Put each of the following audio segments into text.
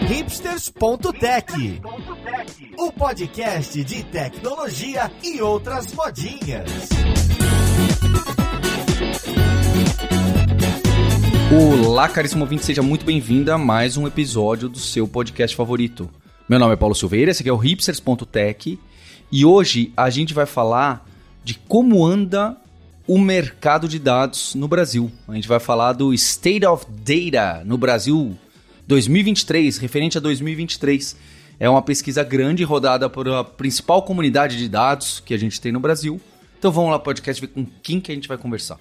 hipsters.tech, o podcast de tecnologia e outras modinhas. Olá, caríssimo ouvinte, seja muito bem-vindo a mais um episódio do seu podcast favorito. Meu nome é Paulo Silveira, esse aqui é o hipsters.tech e hoje a gente vai falar de como anda o mercado de dados no Brasil. A gente vai falar do State of Data no Brasil 2023, referente a 2023. É uma pesquisa grande rodada por a principal comunidade de dados que a gente tem no Brasil. Então vamos lá, podcast, ver com quem que a gente vai conversar.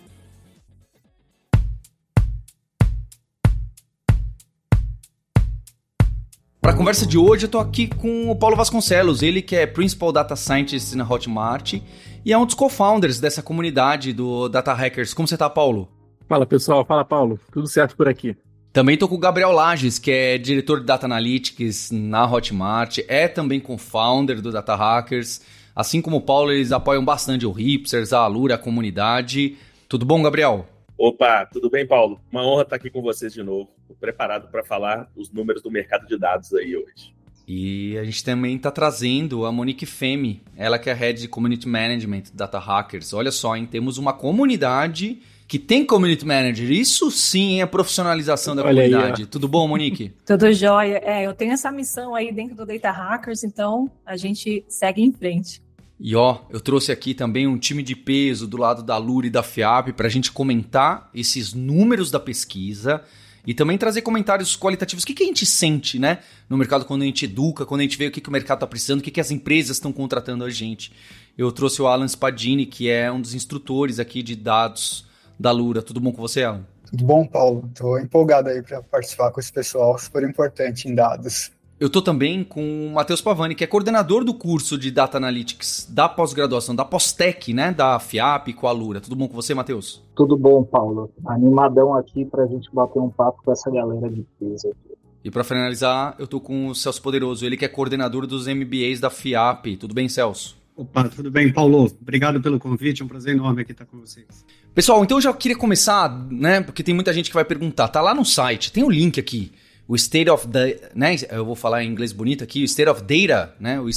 Para a conversa de hoje, eu estou aqui com o Paulo Vasconcelos, ele que é Principal Data Scientist na Hotmart e é um dos co-founders dessa comunidade do Data Hackers. Como você está, Paulo? Fala, pessoal. Fala, Paulo. Tudo certo por aqui. Também estou com o Gabriel Lages, que é diretor de Data Analytics na Hotmart, é também co-founder do Data Hackers. Assim como o Paulo, eles apoiam bastante o Hipsters, a Alura, a comunidade. Tudo bom, Gabriel? Opa, tudo bem, Paulo? Uma honra estar aqui com vocês de novo. Estou preparado para falar os números do mercado de dados aí hoje. E a gente também está trazendo a Monique Femi, ela que é Head de Community Management Data Hackers. Olha só, hein? Temos uma comunidade que tem Community Manager. Isso sim é profissionalização da comunidade. Aí, tudo bom, Monique? Tudo jóia. Eu tenho essa missão aí dentro do Data Hackers, então a gente segue em frente. E eu trouxe aqui também um time de peso do lado da Alura e da FIAP para a gente comentar esses números da pesquisa e também trazer comentários qualitativos. O que a gente sente, né, no mercado quando a gente educa, quando a gente vê o que o mercado está precisando, o que as empresas estão contratando a gente. Eu trouxe o Alan Spadini, que é um dos instrutores aqui de dados da Alura. Tudo bom com você, Alan? Tudo bom, Paulo. Estou empolgado aí para participar com esse pessoal super importante em dados. Eu estou também com o Matheus Pavani, que é coordenador do curso de Data Analytics da pós-graduação, da Pós-Tech, né, da FIAP com a Alura. Tudo bom com você, Matheus? Tudo bom, Paulo. Animadão aqui para a gente bater um papo com essa galera de peso aqui. E para finalizar, eu estou com o Celso Poderoso, ele que é coordenador dos MBAs da FIAP. Tudo bem, Celso? Opa, tudo bem, Paulo? Obrigado pelo convite, é um prazer enorme aqui estar com vocês. Pessoal, então eu já queria começar, né, porque tem muita gente que vai perguntar. Tá lá no site, tem o link aqui. O State of Data, né? Eu vou falar em inglês bonito aqui, o State of Data, né? O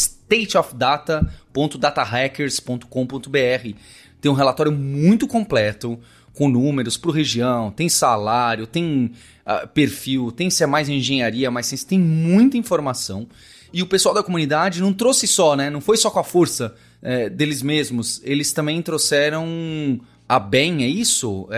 stateofdata.datahackers.com.br. Tem um relatório muito completo, com números por região, tem salário, tem perfil, tem se é mais engenharia, mais ciência, tem muita informação. E o pessoal da comunidade não trouxe só, né? Não foi só com a força deles mesmos, eles também trouxeram a BEM, é isso?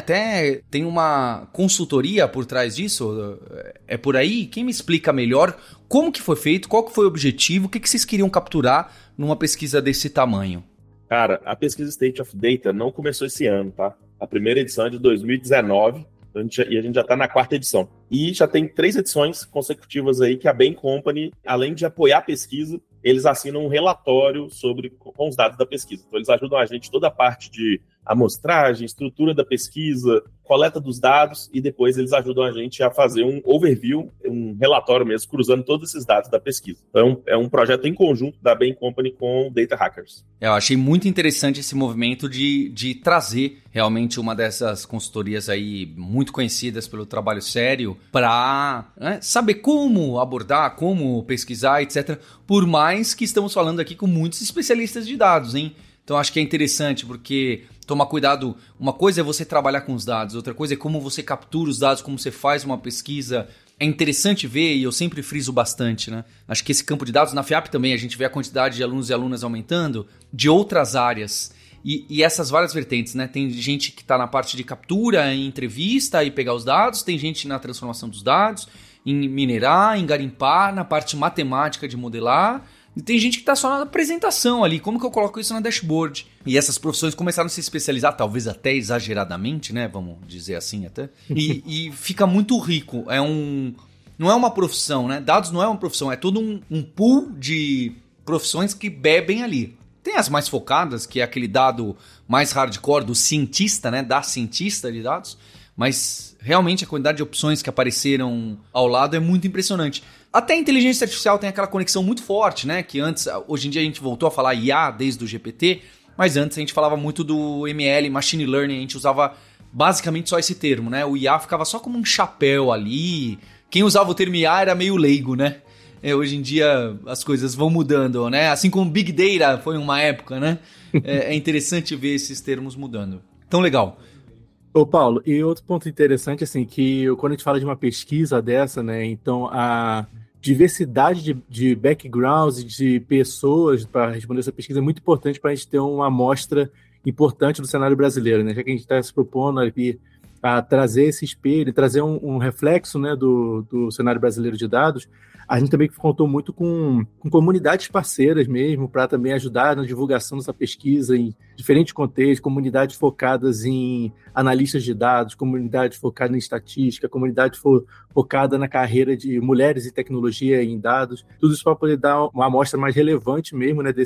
Tem uma consultoria por trás disso? É por aí? Quem me explica melhor como que foi feito, qual que foi o objetivo, o que vocês queriam capturar numa pesquisa desse tamanho? Cara, a pesquisa State of Data não começou esse ano, tá? A primeira edição é de 2019 e a gente já está na 4ª edição. E já tem 3 edições consecutivas aí que a Bain Company, além de apoiar a pesquisa, eles assinam um relatório com os dados da pesquisa. Então eles ajudam a gente toda a parte de amostragem, estrutura da pesquisa, coleta dos dados e depois eles ajudam a gente a fazer um overview, um relatório mesmo, cruzando todos esses dados da pesquisa. Então é um projeto em conjunto da Bain Company com o Data Hackers. Eu achei muito interessante esse movimento de trazer realmente uma dessas consultorias aí muito conhecidas pelo trabalho sério para saber como abordar, como pesquisar, etc. Por mais que estamos falando aqui com muitos especialistas de dados, hein? Então acho que é interessante porque tomar cuidado, uma coisa é você trabalhar com os dados, outra coisa é como você captura os dados, como você faz uma pesquisa. É interessante ver, e eu sempre friso bastante, né? Acho que esse campo de dados, na FIAP também, a gente vê a quantidade de alunos e alunas aumentando, de outras áreas. E essas várias vertentes, né? Tem gente que está na parte de captura, em entrevista e pegar os dados, tem gente na transformação dos dados, em minerar, em garimpar, na parte matemática de modelar. E tem gente que está só na apresentação ali, como que eu coloco isso na dashboard? E essas profissões começaram a se especializar, talvez até exageradamente, né? Vamos dizer assim até. E fica muito rico. Não é uma profissão, né? Dados não é uma profissão, é todo um pool de profissões que bebem ali. Tem as mais focadas, que é aquele dado mais hardcore do cientista, né? Da cientista de dados. Mas realmente a quantidade de opções que apareceram ao lado é muito impressionante. Até a inteligência artificial tem aquela conexão muito forte, né? Que antes, hoje em dia a gente voltou a falar IA desde o GPT, mas antes a gente falava muito do ML, Machine Learning, a gente usava basicamente só esse termo, né? O IA ficava só como um chapéu ali. Quem usava o termo IA era meio leigo, né? Hoje em dia as coisas vão mudando, né? Assim como Big Data foi uma época, né? É interessante ver esses termos mudando. Então, legal. Ô, Paulo, e outro ponto interessante, assim, que quando a gente fala de uma pesquisa dessa, né, então a diversidade de backgrounds e de pessoas para responder essa pesquisa é muito importante para a gente ter uma amostra importante do cenário brasileiro, né, já que a gente está se propondo aqui a trazer esse espelho, trazer um reflexo, né, do cenário brasileiro de dados. A gente também contou muito com comunidades parceiras mesmo, para também ajudar na divulgação dessa pesquisa em diferentes contextos, comunidades focadas em analistas de dados, comunidade focada em estatística, comunidade focada na carreira de mulheres e tecnologia em dados, tudo isso para poder dar uma amostra mais relevante mesmo, né,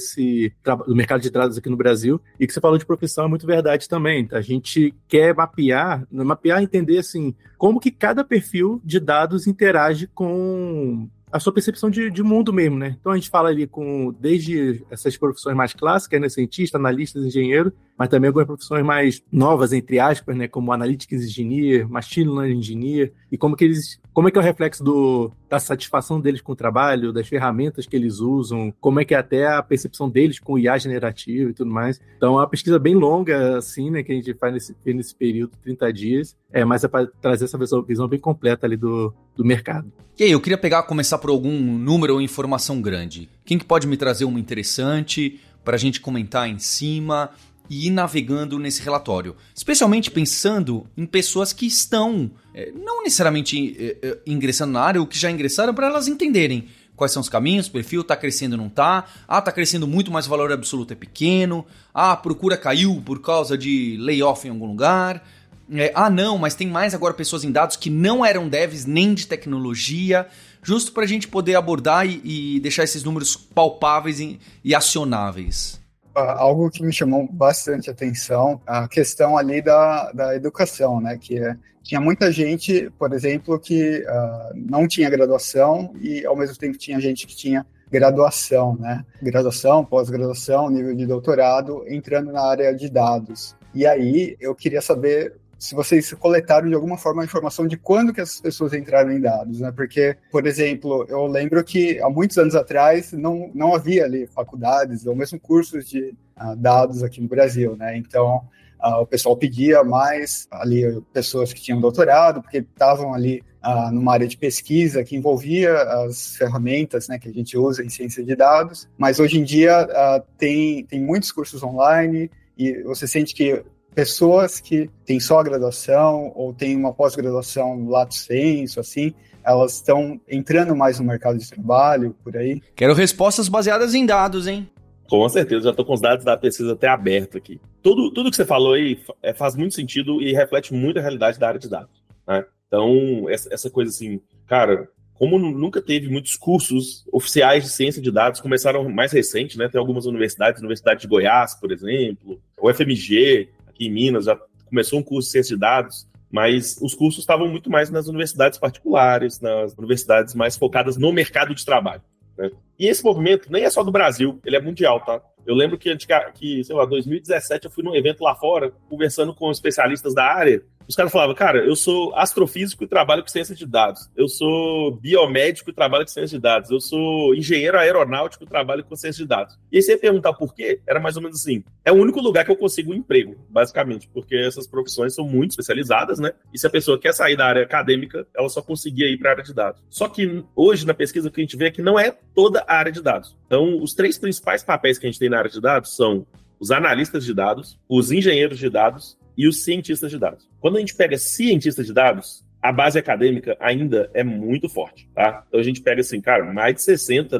do mercado de dados aqui no Brasil. E que você falou de profissão é muito verdade também. A gente quer mapear, entender assim, como que cada perfil de dados interage com a sua percepção de mundo mesmo, né? Então a gente fala ali desde essas profissões mais clássicas, né? Cientista, analistas, engenheiro, mas também algumas profissões mais novas, entre aspas, né? Como Analytics Engineer, Machine Learning Engineer, e como é que é o reflexo da satisfação deles com o trabalho, das ferramentas que eles usam, como é que é até a percepção deles com o IA generativo e tudo mais. Então é uma pesquisa bem longa, assim, né? Que a gente faz nesse período, 30 dias, mas é para trazer essa visão bem completa ali do mercado. E aí, eu queria começar por algum número ou informação grande. Quem que pode me trazer uma interessante para a gente comentar em cima e ir navegando nesse relatório? Especialmente pensando em pessoas que estão não necessariamente ingressando na área ou que já ingressaram, para elas entenderem quais são os caminhos, perfil, está crescendo ou não está, está crescendo muito, mas o valor absoluto é pequeno, a procura caiu por causa de layoff em algum lugar... não, mas tem mais agora pessoas em dados que não eram devs nem de tecnologia, justo para a gente poder abordar e deixar esses números palpáveis e acionáveis. Algo que me chamou bastante atenção, a questão ali da educação, né? Que tinha muita gente, por exemplo, que não tinha graduação e ao mesmo tempo tinha gente que tinha graduação, né? Graduação, pós-graduação, nível de doutorado, entrando na área de dados. E aí eu queria saber se vocês coletaram de alguma forma a informação de quando que essas pessoas entraram em dados, né? Porque, por exemplo, eu lembro que há muitos anos atrás não havia ali faculdades ou mesmo cursos de dados aqui no Brasil, né? Então, o pessoal pedia mais ali pessoas que tinham doutorado, porque estavam ali numa área de pesquisa que envolvia as ferramentas, né, que a gente usa em ciência de dados, mas hoje em dia tem muitos cursos online e você sente que pessoas que têm só a graduação ou têm uma pós-graduação lato sensu, assim, elas estão entrando mais no mercado de trabalho, por aí. Quero respostas baseadas em dados, hein? Com certeza, já estou com os dados da pesquisa até aberto aqui. Tudo que você falou aí faz muito sentido e reflete muito a realidade da área de dados, né? Então, essa coisa assim, cara, como nunca teve muitos cursos oficiais de ciência de dados, começaram mais recente, né? Tem algumas universidades, Universidade de Goiás, por exemplo, o FMG, aqui em Minas, já começou um curso de ciência de dados, mas os cursos estavam muito mais nas universidades particulares, nas universidades mais focadas no mercado de trabalho, né? E esse movimento nem é só do Brasil, ele é mundial, tá? Eu lembro que, sei lá, 2017 eu fui num evento lá fora, conversando com especialistas da área. Os caras falavam, cara, eu sou astrofísico e trabalho com ciência de dados. Eu sou biomédico e trabalho com ciência de dados. Eu sou engenheiro aeronáutico e trabalho com ciência de dados. E aí você ia perguntar por quê? Era mais ou menos assim. É o único lugar que eu consigo um emprego, basicamente, porque essas profissões são muito especializadas, né? E se a pessoa quer sair da área acadêmica, ela só conseguia ir para a área de dados. Só que hoje, na pesquisa, o que a gente vê é que não é toda a área de dados. Então, os 3 principais papéis que a gente tem na área de dados são os analistas de dados, os engenheiros de dados e os cientistas de dados. Quando a gente pega cientista de dados, a base acadêmica ainda é muito forte, tá? Então a gente pega assim, cara, mais de 60,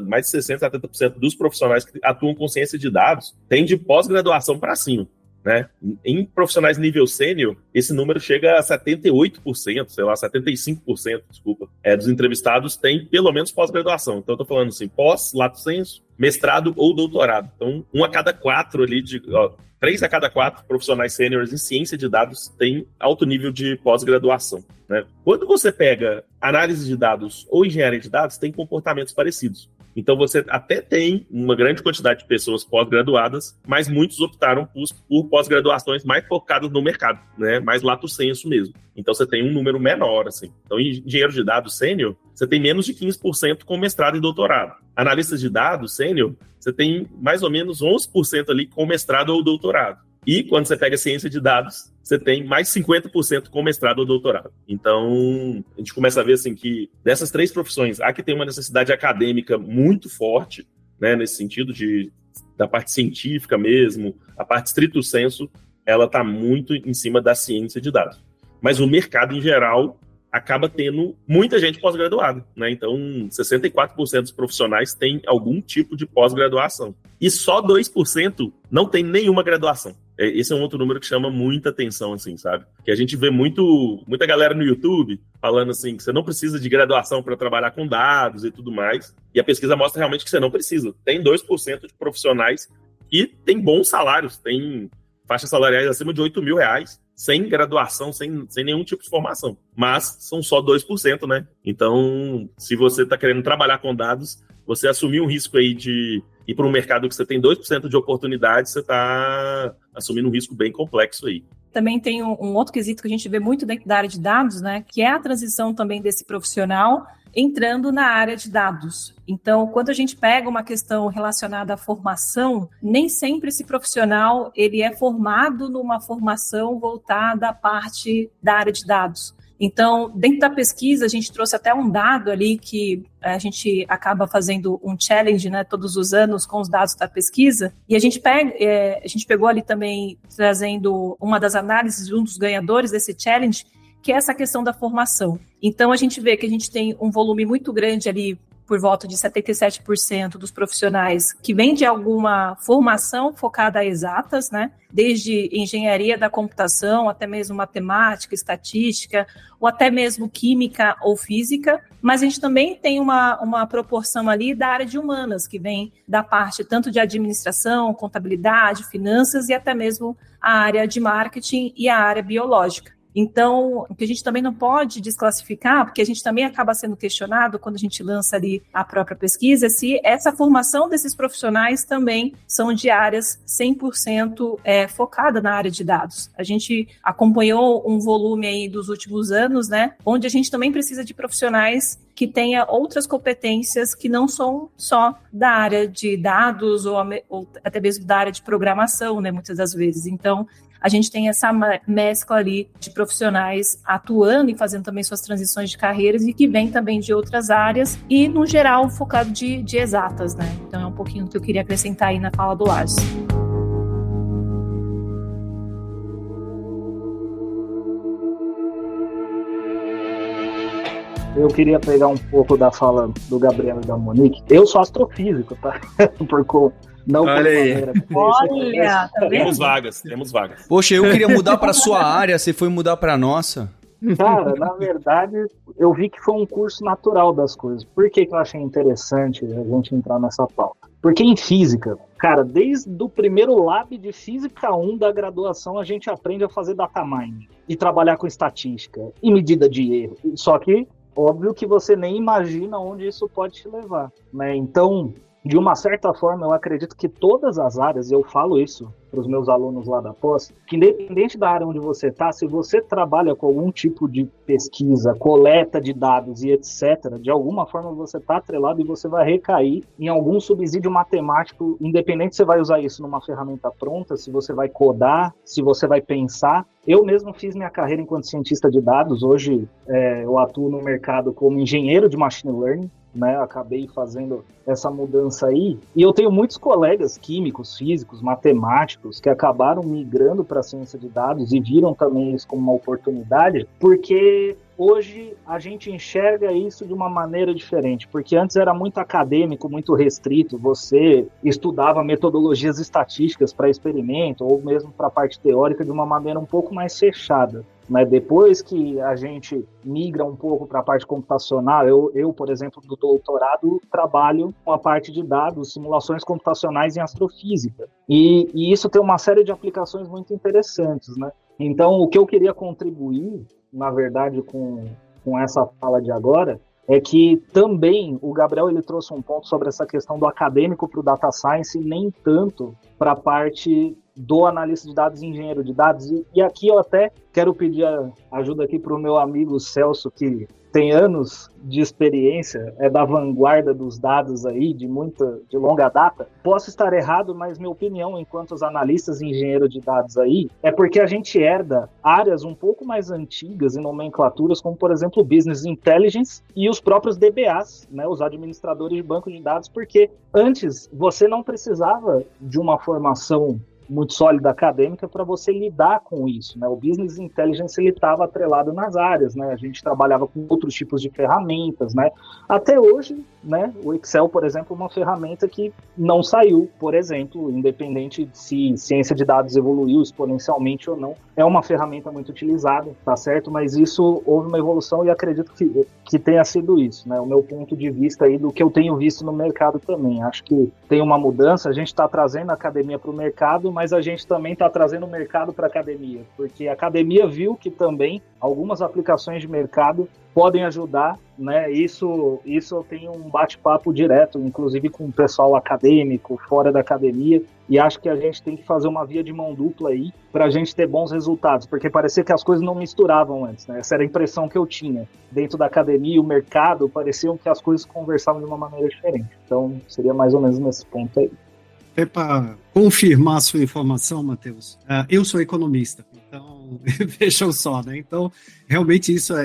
70% dos profissionais que atuam com ciência de dados têm de pós-graduação para cima, né? Em profissionais nível sênior, esse número chega a 78%, sei lá, 75%, desculpa, dos entrevistados têm pelo menos pós-graduação. Então eu tô falando assim, pós-lato sensu, mestrado ou doutorado. Então, 1 a cada 4 ali, 3 a cada 4 profissionais sêniores em ciência de dados têm alto nível de pós-graduação, né? Quando você pega análise de dados ou engenharia de dados, tem comportamentos parecidos. Então você até tem uma grande quantidade de pessoas pós-graduadas, mas muitos optaram por pós-graduações mais focadas no mercado, né? Mais lato sensu mesmo. Então você tem um número menor, assim. Então em engenheiro de dados sênior, você tem menos de 15% com mestrado e doutorado. Analistas de dados sênior, você tem mais ou menos 11% ali com mestrado ou doutorado. E quando você pega ciência de dados, você tem mais 50% com mestrado ou doutorado. Então, a gente começa a ver assim que dessas 3 profissões, há que tem uma necessidade acadêmica muito forte, né, nesse sentido da parte científica mesmo, a parte stricto sensu, ela está muito em cima da ciência de dados. Mas o mercado, em geral, acaba tendo muita gente pós-graduada, né? Então, 64% dos profissionais têm algum tipo de pós-graduação. E só 2% não tem nenhuma graduação. Esse é um outro número que chama muita atenção, assim, sabe? Que a gente vê muita galera no YouTube falando assim que você não precisa de graduação para trabalhar com dados e tudo mais. E a pesquisa mostra realmente que você não precisa. Tem 2% de profissionais que têm bons salários, têm faixas salariais acima de R$8.000, sem graduação, sem nenhum tipo de formação. Mas são só 2%, né? Então, se você está querendo trabalhar com dados, você assumir um risco aí de ir para um mercado que você tem 2% de oportunidade, você está assumindo um risco bem complexo aí. Também tem um outro quesito que a gente vê muito dentro da área de dados, né? Que é a transição também desse profissional entrando na área de dados. Então, quando a gente pega uma questão relacionada à formação, nem sempre esse profissional ele é formado numa formação voltada à parte da área de dados. Então, dentro da pesquisa, a gente trouxe até um dado ali que a gente acaba fazendo um challenge, né, todos os anos com os dados da pesquisa, e a gente pegou ali também, trazendo uma das análises de um dos ganhadores desse challenge, que é essa questão da formação. Então, a gente vê que a gente tem um volume muito grande ali, por volta de 77% dos profissionais que vêm de alguma formação focada a exatas, né? Desde engenharia da computação, até mesmo matemática, estatística, ou até mesmo química ou física, mas a gente também tem uma proporção ali da área de humanas, que vem da parte tanto de administração, contabilidade, finanças e até mesmo a área de marketing e a área biológica. Então, o que a gente também não pode desclassificar, porque a gente também acaba sendo questionado quando a gente lança ali a própria pesquisa, se essa formação desses profissionais também são de áreas 100% focada na área de dados. A gente acompanhou um volume aí dos últimos anos, né, onde a gente também precisa de profissionais que tenha outras competências que não são só da área de dados ou até mesmo da área de programação, né, muitas das vezes. Então, a gente tem essa mescla ali de profissionais atuando e fazendo também suas transições de carreiras e que vem também de outras áreas e, no geral, focado de exatas, né? Então, é um pouquinho do que eu queria acrescentar aí na fala do Lars. Eu queria pegar um pouco da fala do Gabriel e da Monique. Eu sou astrofísico, tá? Olha aí. Olha, tá vendo? Temos vagas. Poxa, eu queria mudar para sua área, você foi mudar para nossa? Cara, na verdade, eu vi que foi um curso natural das coisas. Por que eu achei interessante a gente entrar nessa pauta? Porque em física, cara, desde o primeiro lab de Física 1 da graduação, a gente aprende a fazer data mining e trabalhar com estatística e medida de erro. Só que, óbvio que você nem imagina onde isso pode te levar, né? Então, de uma certa forma, eu acredito que todas as áreas, eu falo isso para os meus alunos lá da pós, que independente da área onde você está, se você trabalha com algum tipo de pesquisa, coleta de dados e etc., de alguma forma você está atrelado e você vai recair em algum subsídio matemático, independente se você vai usar isso numa ferramenta pronta, se você vai codar, se você vai pensar. Eu mesmo fiz minha carreira enquanto cientista de dados, hoje eu atuo no mercado como engenheiro de machine learning, né, acabei fazendo essa mudança aí, e eu tenho muitos colegas químicos, físicos, matemáticos, que acabaram migrando para a ciência de dados e viram também isso como uma oportunidade, porque hoje a gente enxerga isso de uma maneira diferente, porque antes era muito acadêmico, muito restrito, você estudava metodologias estatísticas para experimento, ou mesmo para a parte teórica de uma maneira um pouco mais fechada. Mas depois que a gente migra um pouco para a parte computacional, eu, por exemplo, do doutorado, trabalho com a parte de dados, simulações computacionais em astrofísica. E isso tem uma série de aplicações muito interessantes, né? Então, o que eu queria contribuir, na verdade, com essa fala de agora, é que também o Gabriel ele trouxe um ponto sobre essa questão do acadêmico para o data science e nem tanto para a parte do analista de dados e engenheiro de dados. E aqui eu até quero pedir ajuda aqui para o meu amigo Celso, que tem anos de experiência, é da vanguarda dos dados aí, de longa data. Posso estar errado, mas minha opinião, enquanto os analistas e engenheiros de dados aí, é porque a gente herda áreas um pouco mais antigas e nomenclaturas, como, por exemplo, o Business Intelligence e os próprios DBAs, né, os administradores de banco de dados, porque antes você não precisava de uma formação muito sólida acadêmica para você lidar com isso, né? O Business Intelligence ele estava atrelado nas áreas, né? A gente trabalhava com outros tipos de ferramentas, né? Até hoje, né? O Excel, por exemplo, é uma ferramenta que não saiu, por exemplo, independente de se ciência de dados evoluiu exponencialmente ou não, é uma ferramenta muito utilizada, tá certo? Mas isso houve uma evolução e acredito que tenha sido isso, né? O meu ponto de vista aí do que eu tenho visto no mercado também. Acho que tem uma mudança, a gente está trazendo a academia para o mercado, mas a gente também está trazendo o mercado para a academia, porque a academia viu que também algumas aplicações de mercado podem ajudar, né? Isso eu tenho um bate-papo direto, inclusive com o pessoal acadêmico, fora da academia, e acho que a gente tem que fazer uma via de mão dupla aí para a gente ter bons resultados, porque parecia que as coisas não misturavam antes, né? Essa era a impressão que eu tinha. Dentro da academia e o mercado, pareciam que as coisas conversavam de uma maneira diferente. Então, seria mais ou menos nesse ponto aí. É para confirmar a sua informação, Matheus, eu sou economista, então vejam só, né? Então, realmente isso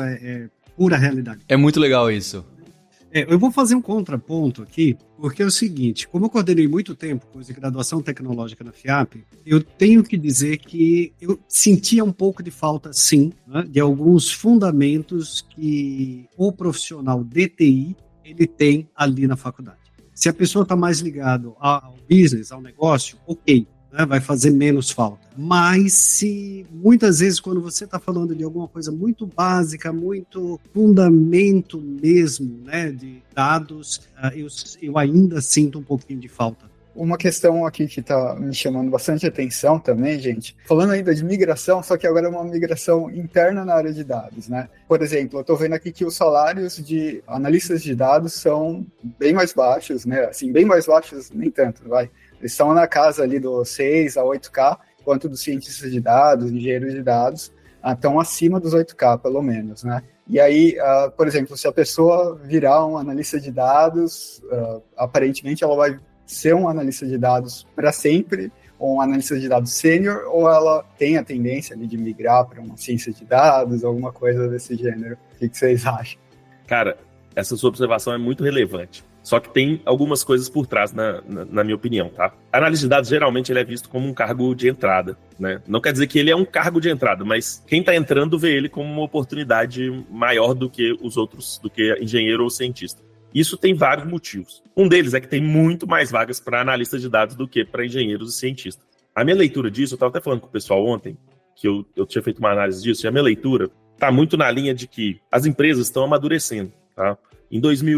é pura realidade. É muito legal isso. Eu vou fazer um contraponto aqui, porque é o seguinte, como eu coordenei muito tempo com a graduação tecnológica na FIAP, eu tenho que dizer que eu sentia um pouco de falta, sim, né, de alguns fundamentos que o profissional de TI ele tem ali na faculdade. Se a pessoa está mais ligada ao business, ao negócio, ok, né, vai fazer menos falta. Mas se muitas vezes quando você está falando de alguma coisa muito básica, muito fundamento mesmo, né, de dados, eu ainda sinto um pouquinho de falta. Uma questão aqui que está me chamando bastante atenção também, gente, falando ainda de migração, só que agora é uma migração interna na área de dados, né? Por exemplo, eu estou vendo aqui que os salários de analistas de dados são bem mais baixos, né? Assim, bem mais baixos, nem tanto, vai. Eles estão na casa ali do 6 a 8K, quanto dos cientistas de dados, engenheiros de dados, estão acima dos 8K, pelo menos, né? E aí, por exemplo, se a pessoa virar um analista de dados, aparentemente ela vai ser um analista de dados para sempre, ou um analista de dados sênior, ou ela tem a tendência ali de migrar para uma ciência de dados, alguma coisa desse gênero. O que vocês acham? Cara, essa sua observação é muito relevante. Só que tem algumas coisas por trás, na minha opinião, tá? A análise de dados, geralmente, ele é visto como um cargo de entrada, né? Não quer dizer que ele é um cargo de entrada, mas quem está entrando vê ele como uma oportunidade maior do que os outros, do que engenheiro ou cientista. Isso tem vários motivos. Um deles é que tem muito mais vagas para analistas de dados do que para engenheiros e cientistas. A minha leitura disso, eu estava até falando com o pessoal ontem, que eu tinha feito uma análise disso, e a minha leitura está muito na linha de que as empresas estão amadurecendo, tá? Em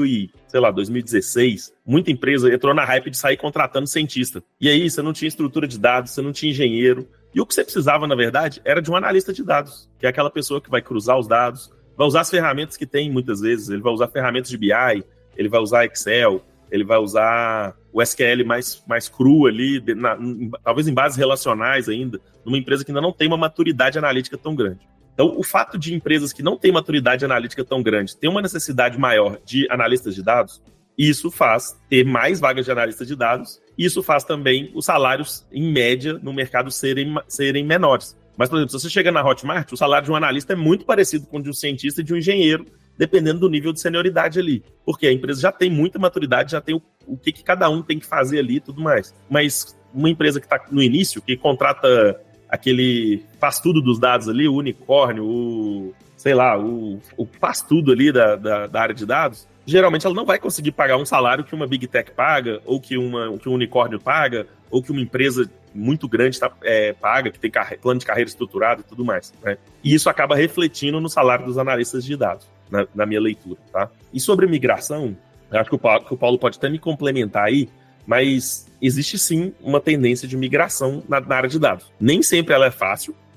2016, muita empresa entrou na hype de sair contratando cientista. E aí, você não tinha estrutura de dados, você não tinha engenheiro. E o que você precisava, na verdade, era de um analista de dados, que é aquela pessoa que vai cruzar os dados, vai usar as ferramentas que tem, muitas vezes. Ele vai usar ferramentas de BI, ele vai usar Excel, ele vai usar o SQL mais cru ali, talvez em bases relacionais ainda, numa empresa que ainda não tem uma maturidade analítica tão grande. Então, o fato de empresas que não têm maturidade analítica tão grande ter uma necessidade maior de analistas de dados, isso faz ter mais vagas de analistas de dados, e isso faz também os salários, em média, no mercado serem menores. Mas, por exemplo, se você chega na Hotmart, o salário de um analista é muito parecido com o de um cientista e de um engenheiro, dependendo do nível de senioridade ali. Porque a empresa já tem muita maturidade, já tem o que cada um tem que fazer ali e tudo mais. Mas uma empresa que está no início, que contrata aquele faz tudo dos dados ali, o unicórnio, o faz tudo ali da área de dados, geralmente ela não vai conseguir pagar um salário que uma Big Tech paga, ou que um unicórnio paga, ou que uma empresa muito grande paga, que tem plano de carreira estruturado e tudo mais, né? E isso acaba refletindo no salário dos analistas de dados, na minha leitura, tá? E sobre migração, eu acho que o Paulo pode até me complementar aí, mas existe sim uma tendência de migração na área de dados. Nem sempre ela é fácil,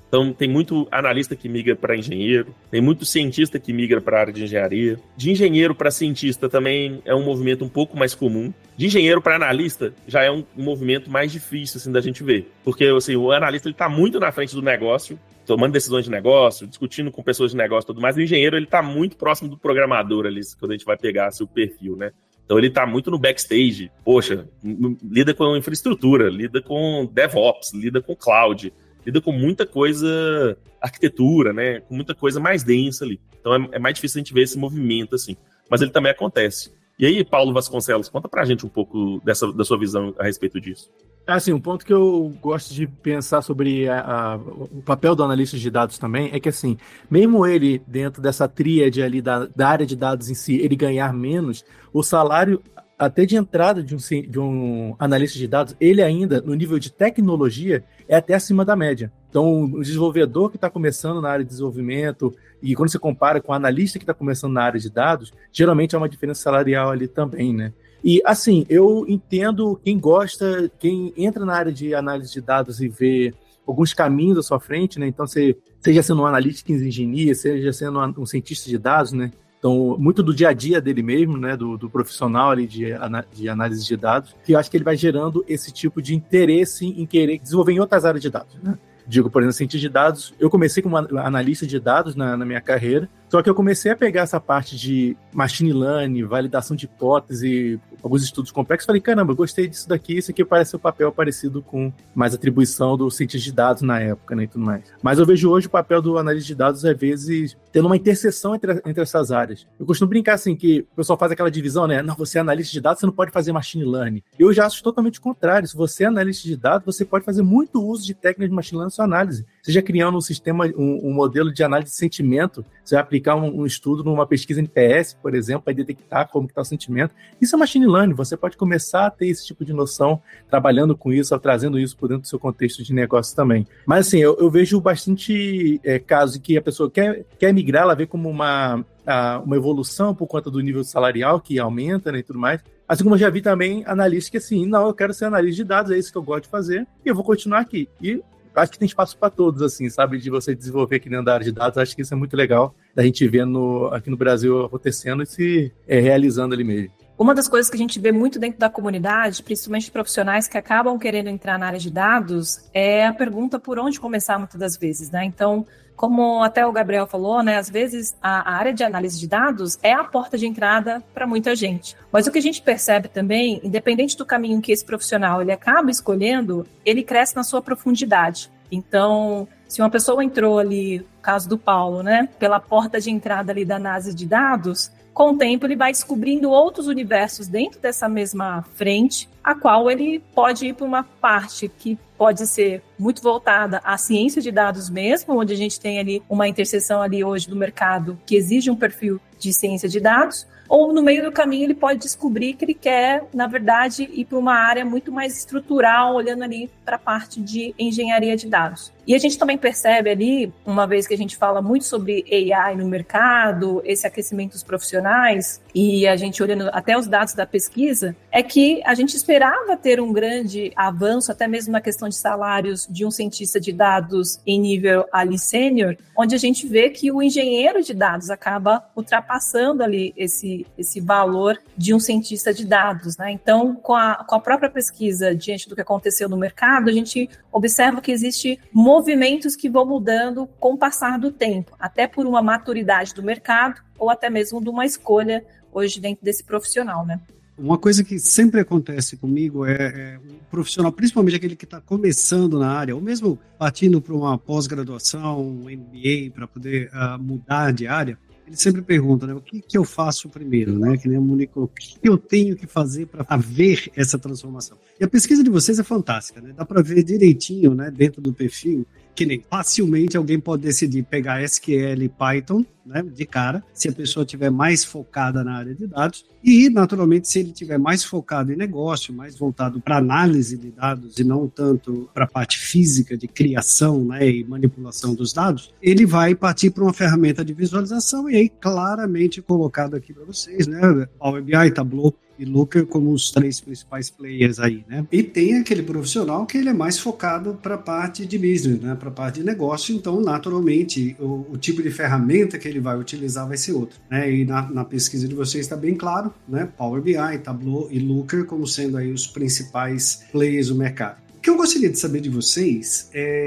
Então, tem muito analista que migra para engenheiro, tem muito cientista que migra para a área de engenharia. De engenheiro para cientista também é um movimento um pouco mais comum. De engenheiro para analista já é um movimento mais difícil assim, da gente ver. Porque assim, o analista está muito na frente do negócio, tomando decisões de negócio, discutindo com pessoas de negócio e tudo mais. O engenheiro ele está muito próximo do programador ali, quando a gente vai pegar seu perfil, né? Então ele está muito no backstage. Poxa, lida com infraestrutura, lida com DevOps, lida com cloud, lida com muita coisa, arquitetura, né? Com muita coisa mais densa ali. Então é mais difícil a gente ver esse movimento assim. Mas ele também acontece. E aí, Paulo Vasconcelos, conta pra gente um pouco da sua visão a respeito disso. Assim, um ponto que eu gosto de pensar sobre o papel do analista de dados também é que, assim, mesmo ele, dentro dessa tríade ali da área de dados em si, ele ganhar menos, o salário até de entrada de um analista de dados, ele ainda, no nível de tecnologia, é até acima da média. Então, o desenvolvedor que está começando na área de desenvolvimento, e quando você compara com o analista que está começando na área de dados, geralmente há uma diferença salarial ali também, né? E, assim, eu entendo quem gosta, quem entra na área de análise de dados e vê alguns caminhos à sua frente, né? Então, seja sendo um analytics engineer, seja sendo um cientista de dados, né? Então, muito do dia a dia dele mesmo, né, do profissional ali de análise de dados, que eu acho que ele vai gerando esse tipo de interesse em querer desenvolver em outras áreas de dados, né? Digo, por exemplo, cientista de dados, eu comecei como analista de dados na minha carreira, só que eu comecei a pegar essa parte de machine learning, validação de hipótese, alguns estudos complexos, falei, caramba, eu gostei disso daqui, isso aqui parece um papel parecido com mais atribuição do cientista de dados na época, né, e tudo mais. Mas eu vejo hoje o papel do analista de dados, às vezes, tendo uma interseção entre essas áreas. Eu costumo brincar, assim, que o pessoal faz aquela divisão, né, não, você é analista de dados, você não pode fazer machine learning. Eu já acho totalmente o contrário, se você é analista de dados, você pode fazer muito uso de técnicas de machine learning na sua análise. Seja criando um sistema, um modelo de análise de sentimento, você vai aplicar um estudo numa pesquisa NPS, por exemplo, para detectar como está o sentimento. Isso é machine learning, você pode começar a ter esse tipo de noção, trabalhando com isso, trazendo isso por dentro do seu contexto de negócio também. Mas assim, eu vejo bastante casos em que a pessoa quer migrar, ela vê como uma evolução por conta do nível salarial que aumenta, né, e tudo mais. Assim como eu já vi também analistas que assim, não, eu quero ser analista de dados, é isso que eu gosto de fazer, e eu vou continuar aqui. E acho que tem espaço para todos, assim, sabe? De você desenvolver aqui dentro da área de dados. Acho que isso é muito legal da gente ver aqui no Brasil acontecendo e se realizando ali mesmo. Uma das coisas que a gente vê muito dentro da comunidade, principalmente profissionais que acabam querendo entrar na área de dados, é a pergunta por onde começar muitas das vezes, né? Então, como até o Gabriel falou, né, às vezes a área de análise de dados é a porta de entrada para muita gente. Mas o que a gente percebe também, independente do caminho que esse profissional ele acaba escolhendo, ele cresce na sua profundidade. Então, se uma pessoa entrou ali, no caso do Paulo, né, pela porta de entrada ali da análise de dados, com o tempo ele vai descobrindo outros universos dentro dessa mesma frente, a qual ele pode ir para uma parte que pode ser muito voltada à ciência de dados mesmo, onde a gente tem ali uma interseção ali hoje do mercado que exige um perfil de ciência de dados, ou no meio do caminho ele pode descobrir que ele quer, na verdade, ir para uma área muito mais estrutural, olhando ali para a parte de engenharia de dados. E a gente também percebe ali, uma vez que a gente fala muito sobre AI no mercado, esse aquecimento dos profissionais, e a gente olhando até os dados da pesquisa, é que a gente esperava ter um grande avanço, até mesmo na questão de salários de um cientista de dados em nível ali sênior, onde a gente vê que o engenheiro de dados acaba ultrapassando ali esse valor de um cientista de dados, né? Então, com a própria pesquisa, diante do que aconteceu no mercado, a gente observa que existe movimentos que vão mudando com o passar do tempo, até por uma maturidade do mercado ou até mesmo de uma escolha hoje dentro desse profissional, né? Uma coisa que sempre acontece comigo é um profissional, principalmente aquele que está começando na área, ou mesmo partindo para uma pós-graduação, um MBA, para poder mudar de área, ele sempre pergunta, né, o que eu faço primeiro, né? Que nem a Monique, o que eu tenho que fazer para haver essa transformação? E a pesquisa de vocês é fantástica, né? Dá para ver direitinho, né, dentro do perfil, que nem facilmente alguém pode decidir pegar SQL e Python, né, de cara, se a pessoa estiver mais focada na área de dados, e, naturalmente, se ele estiver mais focado em negócio, mais voltado para análise de dados e não tanto para a parte física de criação, né, e manipulação dos dados, ele vai partir para uma ferramenta de visualização e aí claramente colocado aqui para vocês, né, Power BI, Tableau. e Looker como os 3 principais players aí, né? E tem aquele profissional que ele é mais focado para a parte de business, né? Para a parte de negócio, então, naturalmente, o tipo de ferramenta que ele vai utilizar vai ser outro, né? E na pesquisa de vocês está bem claro, né? Power BI, Tableau e Looker como sendo aí os principais players do mercado. O que eu gostaria de saber de vocês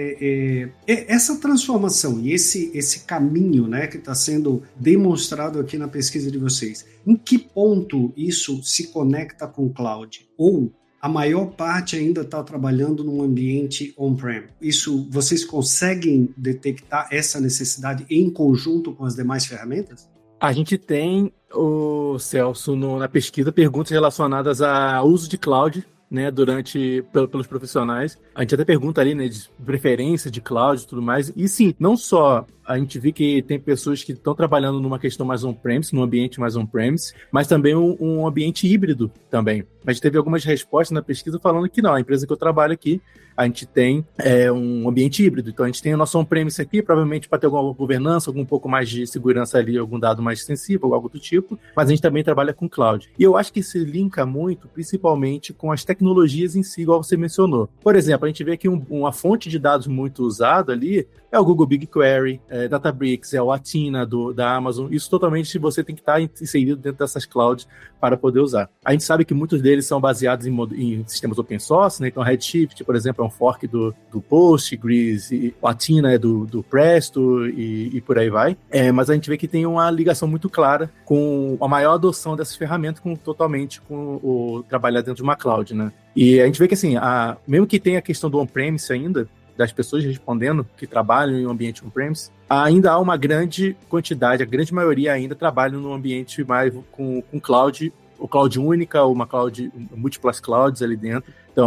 é essa transformação e esse caminho, né, que está sendo demonstrado aqui na pesquisa de vocês. Em que ponto isso se conecta com o cloud? Ou a maior parte ainda está trabalhando num ambiente on-prem? Isso, vocês conseguem detectar essa necessidade em conjunto com as demais ferramentas? A gente tem, o Celso, na pesquisa, perguntas relacionadas ao uso de cloud, né, pelos profissionais. A gente até pergunta ali, né, de preferência de cloud e tudo mais. E sim, não só a gente vê que tem pessoas que estão trabalhando numa questão mais on-premise, num ambiente mais on-premise, mas também um ambiente híbrido também. A gente teve algumas respostas na pesquisa falando que não, a empresa que eu trabalho aqui, a gente tem um ambiente híbrido. Então, a gente tem o nosso on-premise aqui, provavelmente para ter alguma governança, algum pouco mais de segurança ali, algum dado mais sensível, algo do tipo, mas a gente também trabalha com cloud. E eu acho que se linka muito, principalmente, com as tecnologias em si, igual você mencionou. Por exemplo, a gente vê que uma fonte de dados muito usada ali é o Google BigQuery, Databricks, o Athena da Amazon. Isso totalmente você tem que estar inserido dentro dessas clouds para poder usar. A gente sabe que muitos deles são baseados em sistemas open source, né? Então, Redshift, por exemplo, é um fork do Postgres, e o Athena é do Presto e por aí vai. Mas a gente vê que tem uma ligação muito clara com a maior adoção dessas ferramentas totalmente com o trabalhar dentro de uma cloud, né? E a gente vê que, assim, mesmo que tenha a questão do on-premise ainda, das pessoas respondendo que trabalham em um ambiente on-premise, ainda há uma grande quantidade, a grande maioria ainda trabalha num ambiente mais com cloud, ou cloud única, ou uma cloud, múltiplas clouds ali dentro. Então,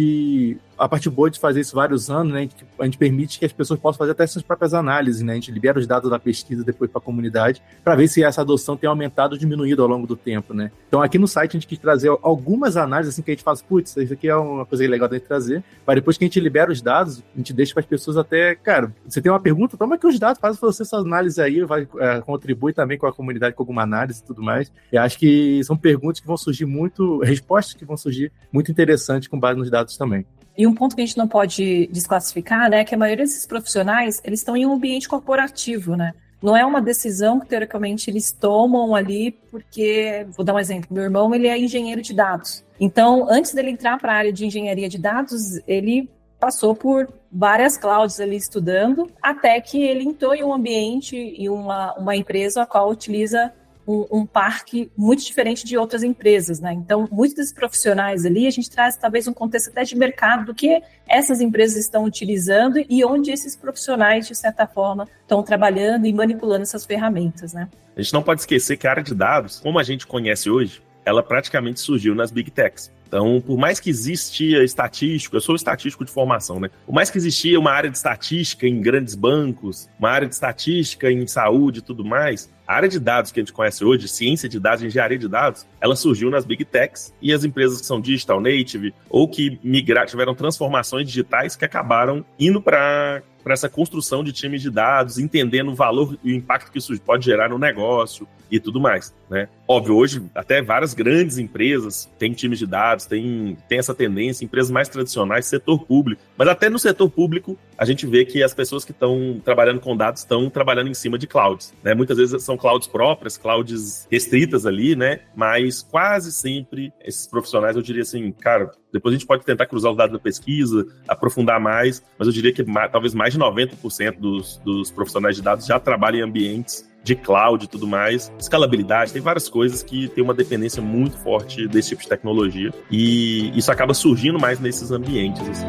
a parte boa de fazer isso vários anos, né, a gente permite que as pessoas possam fazer até suas próprias análises, né, a gente libera os dados da pesquisa depois para a comunidade, para ver se essa adoção tem aumentado ou diminuído ao longo do tempo, né. Então, aqui no site a gente quis trazer algumas análises, assim, que a gente fala, putz, isso aqui é uma coisa legal da gente trazer, mas depois que a gente libera os dados, a gente deixa para as pessoas até, cara, você tem uma pergunta, toma aqui os dados, faz você sua análise aí, contribui também com a comunidade com alguma análise e tudo mais. Eu acho que são perguntas que vão surgir respostas que vão surgir muito interessantes com base nos dados também. E um ponto que a gente não pode desclassificar, né, é que a maioria desses profissionais, eles estão em um ambiente corporativo, né? Não é uma decisão que, teoricamente, eles tomam ali porque... Vou dar um exemplo. Meu irmão, ele é engenheiro de dados. Então, antes dele entrar para a área de engenharia de dados, ele passou por várias clouds ali estudando, até que ele entrou em um ambiente e uma empresa a qual utiliza um parque muito diferente de outras empresas, né? Então, muitos desses profissionais ali, a gente traz talvez um contexto até de mercado do que essas empresas estão utilizando e onde esses profissionais, de certa forma, estão trabalhando e manipulando essas ferramentas, né? A gente não pode esquecer que a área de dados, como a gente conhece hoje, ela praticamente surgiu nas Big Techs. Então, por mais que existia estatístico, eu sou estatístico de formação, né? Por mais que existia uma área de estatística em grandes bancos, uma área de estatística em saúde e tudo mais, a área de dados que a gente conhece hoje, ciência de dados, engenharia de dados, ela surgiu nas Big Techs e as empresas que são digital native ou que tiveram transformações digitais que acabaram indo para essa construção de times de dados, entendendo o valor e o impacto que isso pode gerar no negócio e tudo mais, né? Óbvio, hoje até várias grandes empresas têm times de dados, tem essa tendência, empresas mais tradicionais, setor público, mas até no setor público a gente vê que as pessoas que estão trabalhando com dados estão trabalhando em cima de clouds, né? Muitas vezes são clouds próprias, clouds restritas ali, né? Mas quase sempre esses profissionais, eu diria assim, cara, depois a gente pode tentar cruzar os dados da pesquisa, aprofundar mais, mas eu diria que talvez mais de 90% dos profissionais de dados já trabalham em ambientes de cloud e tudo mais, escalabilidade, tem várias coisas que tem uma dependência muito forte desse tipo de tecnologia e isso acaba surgindo mais nesses ambientes, assim.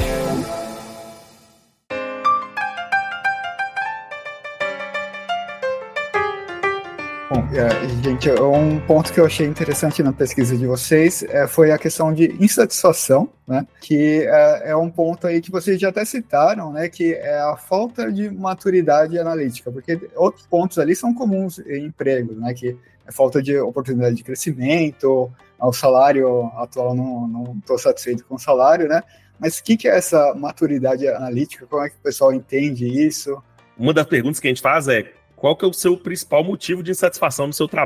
Bom, gente, um ponto que eu achei interessante na pesquisa de vocês foi a questão de insatisfação, né? Que é um ponto aí que vocês já até citaram, né? Que é a falta de maturidade analítica, porque outros pontos ali são comuns em empregos, né? Que é falta de oportunidade de crescimento, o salário atual não estou satisfeito com o salário, né? Mas o que é essa maturidade analítica? Como é que o pessoal entende isso? Uma das perguntas que a gente faz é: qual que é o seu principal motivo de insatisfação no seu trabalho?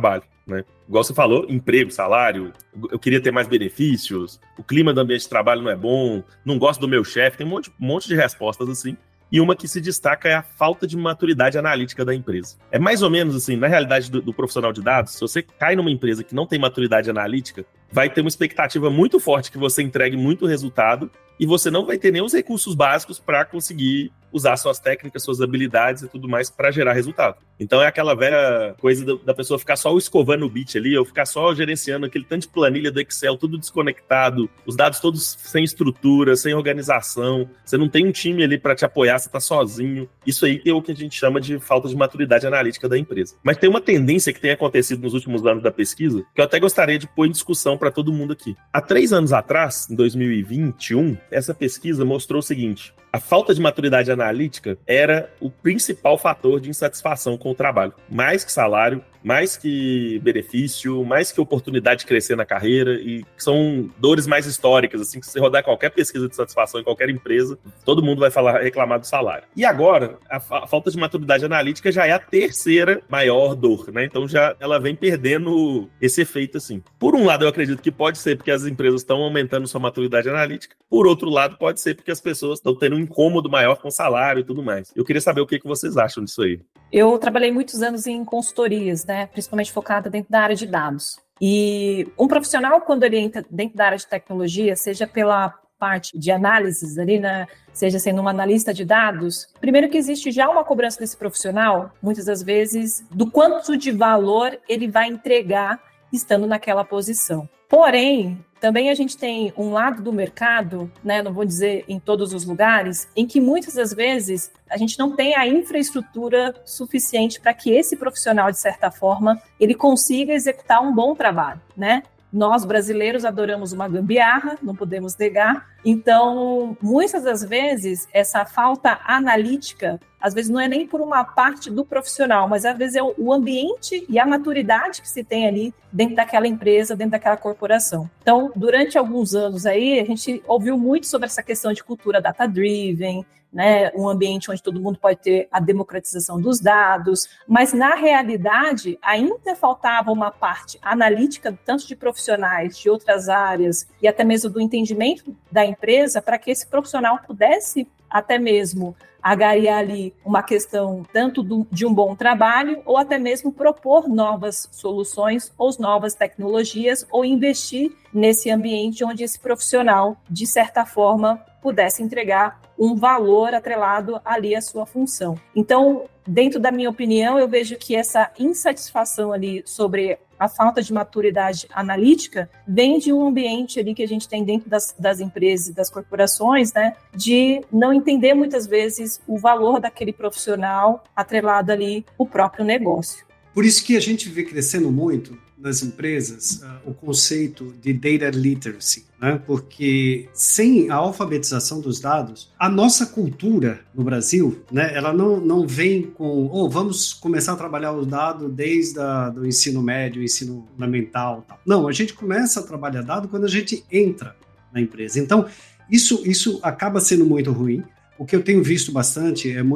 né? Igual você falou, emprego, salário, eu queria ter mais benefícios, o clima do ambiente de trabalho não é bom, não gosto do meu chefe, tem um monte de respostas assim. E uma que se destaca é a falta de maturidade analítica da empresa. É mais ou menos assim, na realidade do profissional de dados, se você cai numa empresa que não tem maturidade analítica, vai ter uma expectativa muito forte que você entregue muito resultado e você não vai ter nem os recursos básicos para conseguir usar suas técnicas, suas habilidades e tudo mais para gerar resultado. Então é aquela velha coisa da pessoa ficar só escovando o bit ali, ou ficar só gerenciando aquele tanto de planilha do Excel, tudo desconectado, os dados todos sem estrutura, sem organização, você não tem um time ali para te apoiar, você tá sozinho. Isso aí é o que a gente chama de falta de maturidade analítica da empresa. Mas tem uma tendência que tem acontecido nos últimos anos da pesquisa, que eu até gostaria de pôr em discussão para todo mundo aqui. Há 3 anos atrás, em 2021, essa pesquisa mostrou o seguinte: a falta de maturidade analítica era o principal fator de insatisfação com o trabalho. Mais que salário, mais que benefício, mais que oportunidade de crescer na carreira, e são dores mais históricas, assim, que se você rodar qualquer pesquisa de satisfação em qualquer empresa, todo mundo vai reclamar do salário. E agora, a falta de maturidade analítica já é a terceira maior dor, né? Então já ela vem perdendo esse efeito, assim. Por um lado, eu acredito que pode ser porque as empresas estão aumentando sua maturidade analítica, por outro lado, pode ser porque as pessoas estão tendo um incômodo maior com o salário e tudo mais. Eu queria saber o que vocês acham disso aí. Eu trabalhei muitos anos em consultorias, né, principalmente focada dentro da área de dados. E um profissional, quando ele entra dentro da área de tecnologia, seja pela parte de análises ali, né, seja sendo um analista de dados, primeiro que existe já uma cobrança desse profissional, muitas das vezes, do quanto de valor ele vai entregar estando naquela posição. Porém, também a gente tem um lado do mercado, né, não vou dizer em todos os lugares, em que muitas das vezes a gente não tem a infraestrutura suficiente para que esse profissional, de certa forma, ele consiga executar um bom trabalho, né? Nós, brasileiros, adoramos uma gambiarra, não podemos negar. Então, muitas das vezes, essa falta analítica, às vezes não é nem por uma parte do profissional, mas às vezes é o ambiente e a maturidade que se tem ali dentro daquela empresa, dentro daquela corporação. Então, durante alguns anos aí, a gente ouviu muito sobre essa questão de cultura data-driven, né, um ambiente onde todo mundo pode ter a democratização dos dados, mas na realidade ainda faltava uma parte analítica, tanto de profissionais de outras áreas e até mesmo do entendimento da empresa, para que esse profissional pudesse até mesmo agariar ali uma questão tanto de um bom trabalho ou até mesmo propor novas soluções ou novas tecnologias ou investir nesse ambiente onde esse profissional, de certa forma, pudesse entregar um valor atrelado ali à sua função. Então, dentro da minha opinião, eu vejo que essa insatisfação ali sobre a falta de maturidade analítica vem de um ambiente ali que a gente tem dentro das empresas e das corporações, né, de não entender muitas vezes o valor daquele profissional atrelado ali ao próprio negócio. Por isso que a gente vê crescendo muito nas empresas o conceito de data literacy, né? Porque sem a alfabetização dos dados, a nossa cultura no Brasil, né, ela não vem com vamos começar a trabalhar o dado desde do ensino médio, ensino fundamental, tal. Não, a gente começa a trabalhar dado quando a gente entra na empresa. Então, isso acaba sendo muito ruim. O que eu tenho visto bastante é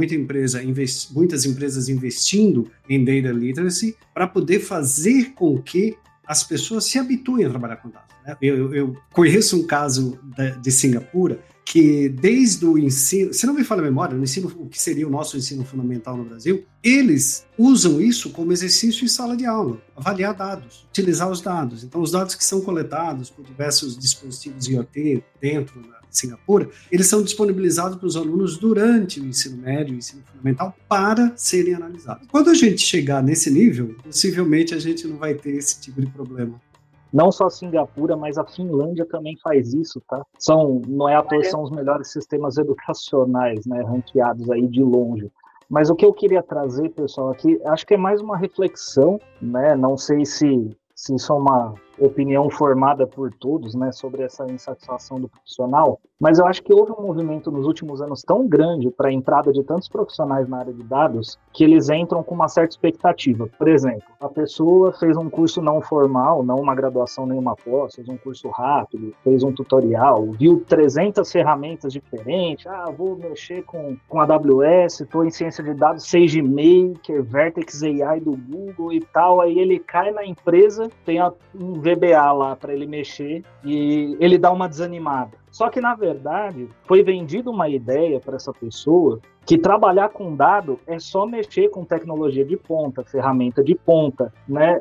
muitas empresas investindo em data literacy para poder fazer com que as pessoas se habituem a trabalhar com dados, né? Eu conheço um caso de Singapura que desde o ensino, se não me falha a memória, o que seria o nosso ensino fundamental no Brasil, eles usam isso como exercício em sala de aula, avaliar dados, utilizar os dados. Então, os dados que são coletados por diversos dispositivos IoT dentro da Singapura, eles são disponibilizados para os alunos durante o ensino médio e o ensino fundamental para serem analisados. Quando a gente chegar nesse nível, possivelmente a gente não vai ter esse tipo de problema. Não só a Singapura, mas a Finlândia também faz isso, tá? Não é à toa, são os melhores sistemas educacionais, né, ranqueados aí de longe. Mas o que eu queria trazer, pessoal, aqui, acho que é mais uma reflexão, né? Não sei se isso é opinião formada por todos, né, sobre essa insatisfação do profissional, mas eu acho que houve um movimento nos últimos anos tão grande para a entrada de tantos profissionais na área de dados que eles entram com uma certa expectativa. Por exemplo, a pessoa fez um curso não formal, não uma graduação nem uma pós, fez um curso rápido, fez um tutorial, viu 300 ferramentas diferentes, vou mexer com AWS, estou em ciência de dados, SageMaker, Vertex AI do Google e tal, aí ele cai na empresa, tem um VBA lá para ele mexer e ele dá uma desanimada. Só que, na verdade, foi vendida uma ideia para essa pessoa que trabalhar com dado é só mexer com tecnologia de ponta, ferramenta de ponta, né?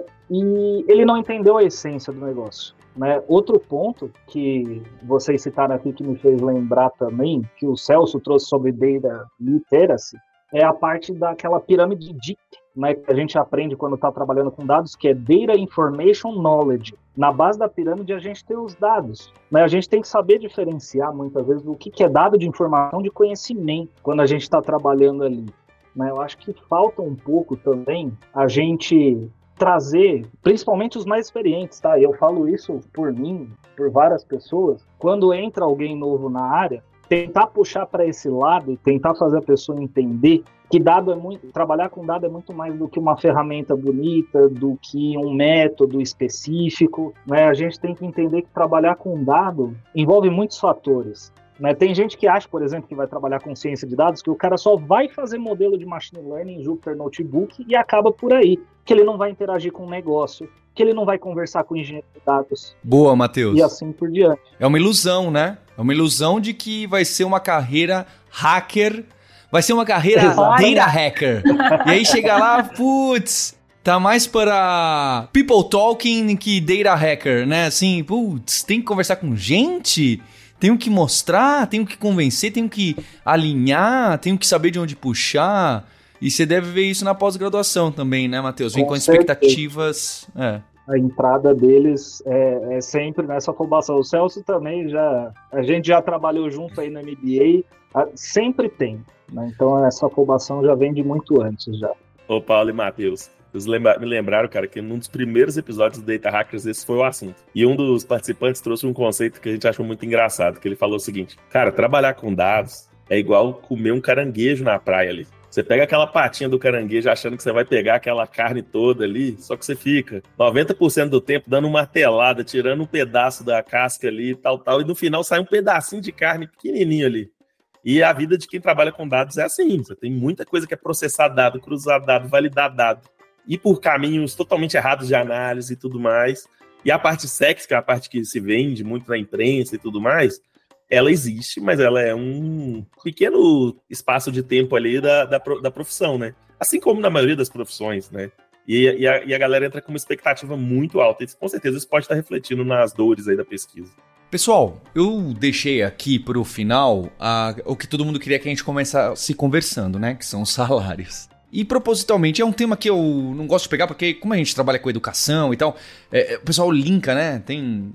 E ele não entendeu a essência do negócio, né? Outro ponto que vocês citaram aqui que me fez lembrar também, que o Celso trouxe sobre Data Literacy, é a parte daquela pirâmide DIC, né, que a gente aprende quando está trabalhando com dados, que é Data Information Knowledge. Na base da pirâmide a gente tem os dados, né? A gente tem que saber diferenciar muitas vezes o que é dado de informação de conhecimento quando a gente está trabalhando ali, né? Eu acho que falta um pouco também a gente trazer, principalmente os mais experientes, tá? E eu falo isso por mim, por várias pessoas, quando entra alguém novo na área, tentar puxar para esse lado e tentar fazer a pessoa entender que trabalhar com dado é muito mais do que uma ferramenta bonita, do que um método específico, né? A gente tem que entender que trabalhar com dado envolve muitos fatores, né? Tem gente que acha, por exemplo, que vai trabalhar com ciência de dados, que o cara só vai fazer modelo de machine learning em Jupyter Notebook e acaba por aí, que ele não vai interagir com o negócio, que ele não vai conversar com o engenheiro de dados. Boa, Matheus. E assim por diante. É uma ilusão, né? É uma ilusão de que vai ser uma carreira hacker, vai ser uma carreira data hacker. E aí chega lá, putz, tá mais para people talking que data hacker, né? Assim, putz, tem que conversar com gente, tenho que mostrar, tenho que convencer, tenho que alinhar, tenho que saber de onde puxar. E você deve ver isso na pós-graduação também, né, Matheus? Vem com expectativas... A entrada deles é sempre nessa afobação. O Celso também a gente já trabalhou junto aí na MBA, sempre tem, né? Então essa afobação já vem de muito antes já. Ô Paulo e Matheus, vocês me lembraram, cara, que num dos primeiros episódios do Data Hackers esse foi o assunto. E um dos participantes trouxe um conceito que a gente achou muito engraçado, que ele falou o seguinte: cara, trabalhar com dados é igual comer um caranguejo na praia ali. Você pega aquela patinha do caranguejo achando que você vai pegar aquela carne toda ali, só que você fica 90% do tempo dando uma martelada, tirando um pedaço da casca ali e tal, e no final sai um pedacinho de carne pequenininho ali. E a vida de quem trabalha com dados é assim, você tem muita coisa que é processar dado, cruzar dado, validar dado, e por caminhos totalmente errados de análise e tudo mais. E a parte sexy, que é a parte que se vende muito na imprensa e tudo mais, ela existe, mas ela é um pequeno espaço de tempo ali da profissão, né? Assim como na maioria das profissões, né? E a galera entra com uma expectativa muito alta. E com certeza isso pode estar refletindo nas dores aí da pesquisa. Pessoal, eu deixei aqui pro final o que todo mundo queria que a gente começasse conversando, né? Que são os salários. E propositalmente é um tema que eu não gosto de pegar, porque como a gente trabalha com educação e tal, o pessoal linka, né?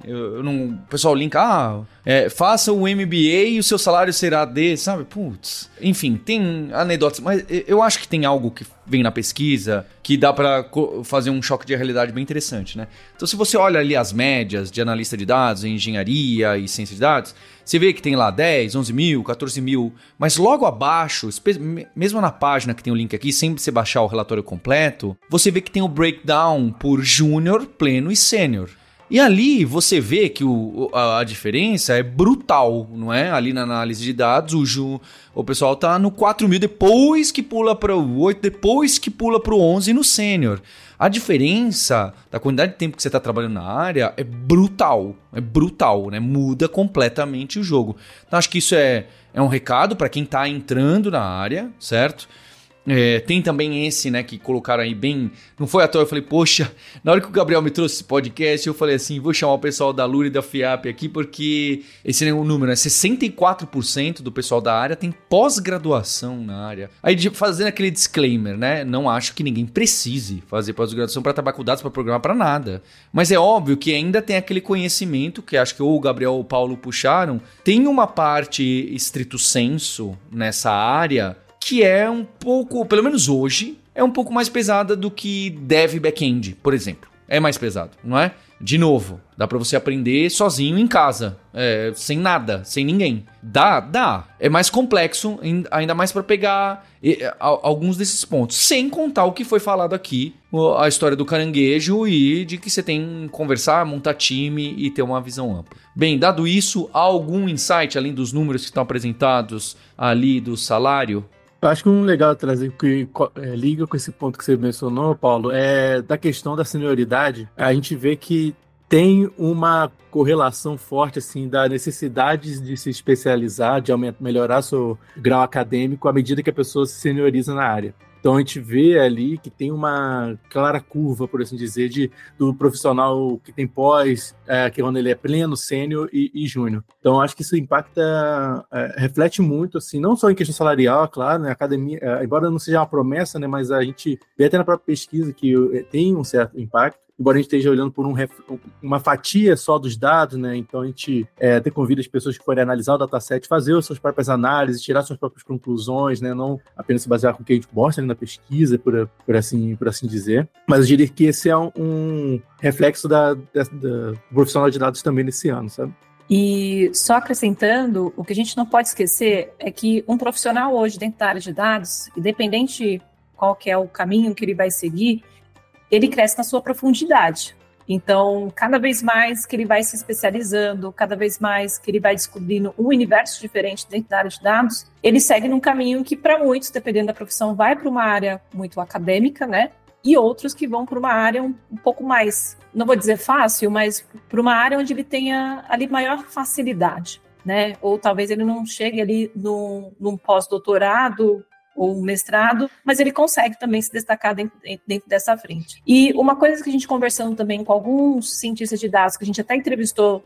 O pessoal linka, faça o MBA e o seu salário será D, sabe? Putz. Enfim, tem anedotas, mas eu acho que tem algo que vem na pesquisa que dá pra fazer um choque de realidade bem interessante, né? Então, se você olha ali as médias de analista de dados, engenharia e ciência de dados, você vê que tem lá 10, 11 mil, 14 mil, mas logo abaixo, mesmo na página que tem o link aqui, sem você baixar o relatório completo, você vê que tem o breakdown por júnior, pleno e sênior. E ali você vê que a diferença é brutal, não é? Ali na análise de dados, o pessoal tá no 4 mil, depois que pula para o 8, depois que pula para o 11 no sênior. A diferença da quantidade de tempo que você está trabalhando na área é brutal, né? Muda completamente o jogo. Então acho que isso é um recado para quem está entrando na área, certo? Tem também esse, né, que colocaram aí bem... Não foi à toa, eu falei, poxa, na hora que o Gabriel me trouxe esse podcast, eu falei assim, vou chamar o pessoal da Lura e da FIAP aqui, porque esse é um número, né? 64% do pessoal da área tem pós-graduação na área. Aí fazendo aquele disclaimer, né? Não acho que ninguém precise fazer pós-graduação para trabalhar com dados, para programar, para nada. Mas é óbvio que ainda tem aquele conhecimento, que acho que ou o Gabriel ou o Paulo puxaram, tem uma parte estrito senso nessa área que é um pouco, pelo menos hoje, é um pouco mais pesada do que dev back-end, por exemplo. é mais pesado, não é? De novo, dá pra você aprender sozinho em casa, sem nada, sem ninguém. Dá. É mais complexo, ainda mais pra pegar alguns desses pontos. Sem contar o que foi falado aqui, a história do caranguejo e de que você tem que conversar, montar time e ter uma visão ampla. Bem, dado isso, há algum insight, além dos números que estão apresentados ali do salário? Eu acho que um legal trazer que liga com esse ponto que você mencionou, Paulo, é da questão da senioridade. A gente vê que tem uma correlação forte assim da necessidade de se especializar, de melhorar seu grau acadêmico à medida que a pessoa se senioriza na área. Então a gente vê ali que tem uma clara curva, por assim dizer, do profissional que tem pós, que é quando ele é pleno, sênior e júnior. Então acho que isso impacta, reflete muito, assim, não só em questão salarial, claro, né, a academia, embora não seja uma promessa, né, mas a gente vê até na própria pesquisa que tem um certo impacto. Embora a gente esteja olhando por uma fatia só dos dados, né? Então a gente até convida as pessoas que forem analisar o dataset, fazer as suas próprias análises, tirar suas próprias conclusões, né? Não apenas se basear com o que a gente mostra na pesquisa, por assim dizer. Mas eu diria que esse é um reflexo do profissional de dados também nesse ano, sabe? E só acrescentando, o que a gente não pode esquecer é que um profissional hoje dentro da área de dados, independente qual que é o caminho que ele vai seguir, ele cresce na sua profundidade. Então, cada vez mais que ele vai se especializando, cada vez mais que ele vai descobrindo um universo diferente dentro da área de dados, ele segue num caminho que, para muitos, dependendo da profissão, vai para uma área muito acadêmica, né? E outros que vão para uma área um pouco mais, não vou dizer fácil, mas para uma área onde ele tenha ali maior facilidade, né? Ou talvez ele não chegue ali num pós-doutorado ou um mestrado, mas ele consegue também se destacar dentro dessa frente. E uma coisa que a gente conversando também com alguns cientistas de dados, que a gente até entrevistou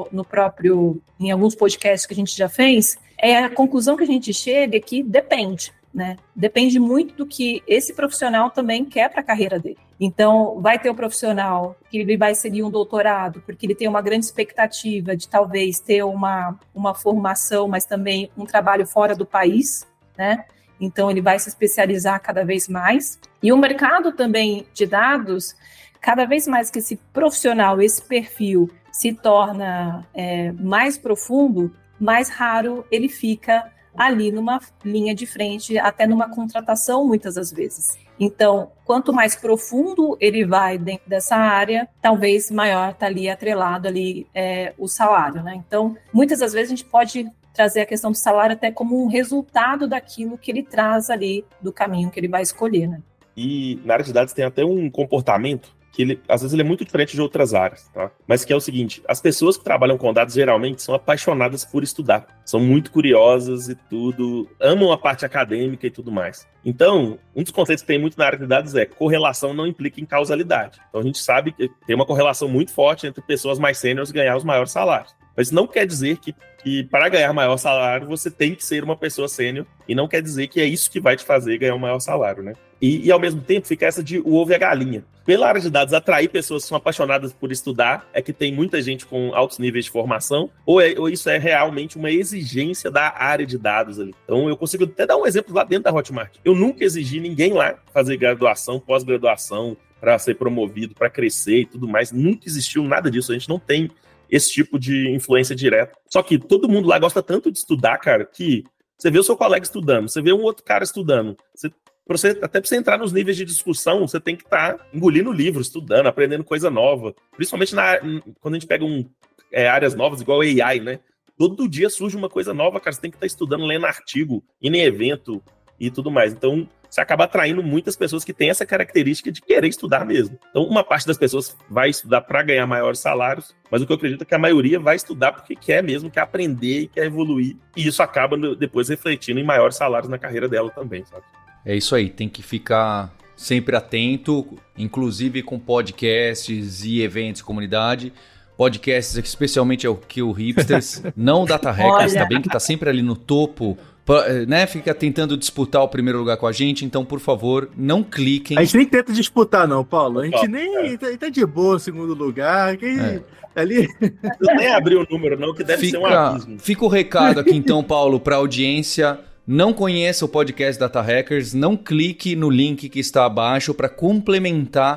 em alguns podcasts que a gente já fez, é a conclusão que a gente chega é que depende, né? Depende muito do que esse profissional também quer para a carreira dele. Então, vai ter o profissional que ele vai seguir um doutorado, porque ele tem uma grande expectativa de talvez ter uma formação, mas também um trabalho fora do país, né? Então, ele vai se especializar cada vez mais. E o mercado também de dados, cada vez mais que esse profissional, esse perfil se torna mais profundo, mais raro ele fica ali numa linha de frente, até numa contratação, muitas das vezes. Então, quanto mais profundo ele vai dentro dessa área, talvez maior está ali atrelado ali o salário, né? Então, muitas das vezes a gente pode trazer a questão do salário até como um resultado daquilo que ele traz ali, do caminho que ele vai escolher, né? E na área de dados tem até um comportamento que às vezes ele é muito diferente de outras áreas, tá? Mas que é o seguinte, as pessoas que trabalham com dados geralmente são apaixonadas por estudar, são muito curiosas e tudo, amam a parte acadêmica e tudo mais. Então, um dos conceitos que tem muito na área de dados é correlação não implica em causalidade. Então a gente sabe que tem uma correlação muito forte entre pessoas mais sêniores ganhar os maiores salários. Mas isso não quer dizer que para ganhar maior salário você tem que ser uma pessoa sênior, e não quer dizer que é isso que vai te fazer ganhar um maior salário, né? E ao mesmo tempo fica essa de o ovo e a galinha. Pela área de dados, atrair pessoas que são apaixonadas por estudar é que tem muita gente com altos níveis de formação, ou isso é realmente uma exigência da área de dados ali. Então eu consigo até dar um exemplo lá dentro da Hotmart. Eu nunca exigi ninguém lá fazer graduação, pós-graduação, para ser promovido, para crescer e tudo mais. Nunca existiu nada disso. A gente não tem esse tipo de influência direta. Só que todo mundo lá gosta tanto de estudar, cara, que você vê o seu colega estudando, você vê um outro cara estudando, até para você entrar nos níveis de discussão, você tem que estar engolindo livro, estudando, aprendendo coisa nova. Principalmente quando a gente pega áreas novas, igual AI, né? Todo dia surge uma coisa nova, cara, você tem que estar estudando, lendo artigo, indo em evento e tudo mais. Então, você acaba atraindo muitas pessoas que têm essa característica de querer estudar mesmo. Então, uma parte das pessoas vai estudar para ganhar maiores salários, mas o que eu acredito é que a maioria vai estudar porque quer mesmo, quer aprender e quer evoluir. E isso acaba depois refletindo em maiores salários na carreira dela também, sabe? É isso aí, tem que ficar sempre atento, inclusive com podcasts e eventos, comunidade. Podcasts, especialmente o Kill Hipsters, não Data Hackers, tá bem? Que tá sempre ali no topo, né? Fica tentando disputar o primeiro lugar com a gente, então, por favor, não cliquem. A gente nem tenta disputar, não, Paulo. A gente tá de boa no segundo lugar. Ali... Eu nem abri o número, não, que deve ser um abismo. Fica o recado aqui, então, Paulo, para a audiência. Não conheça o podcast Data Hackers, não clique no link que está abaixo para complementar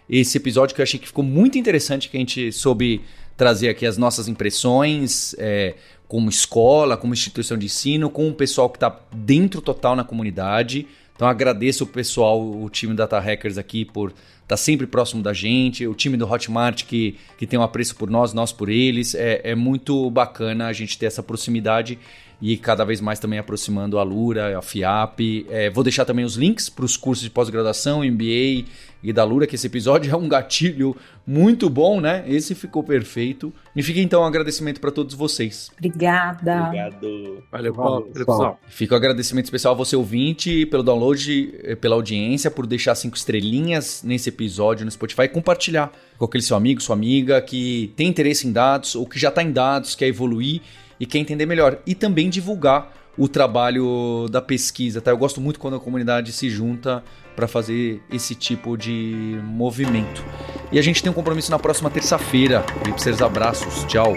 esse episódio que eu achei que ficou muito interessante, que a gente soube trazer aqui as nossas impressões, como escola, como instituição de ensino, com o pessoal que está dentro total na comunidade. Então agradeço o pessoal, o time Data Hackers aqui por estar sempre próximo da gente, o time do Hotmart que tem um apreço por nós por eles. É muito bacana a gente ter essa proximidade e cada vez mais também aproximando a Alura, a FIAP. Vou deixar também os links para os cursos de pós-graduação, MBA e da Alura, que esse episódio é um gatilho muito bom, né? Esse ficou perfeito. Me fica então um agradecimento para todos vocês. Obrigada. Obrigado. Valeu, Paulo. Fica um agradecimento especial a você, ouvinte, pelo download, pela audiência, por deixar 5 estrelinhas nesse episódio no Spotify e compartilhar com aquele seu amigo, sua amiga que tem interesse em dados ou que já está em dados, quer evoluir e quer entender melhor. E também divulgar o trabalho da pesquisa, tá? Eu gosto muito quando a comunidade se junta para fazer esse tipo de movimento. E a gente tem um compromisso na próxima terça-feira. Hipsters, abraços. Tchau.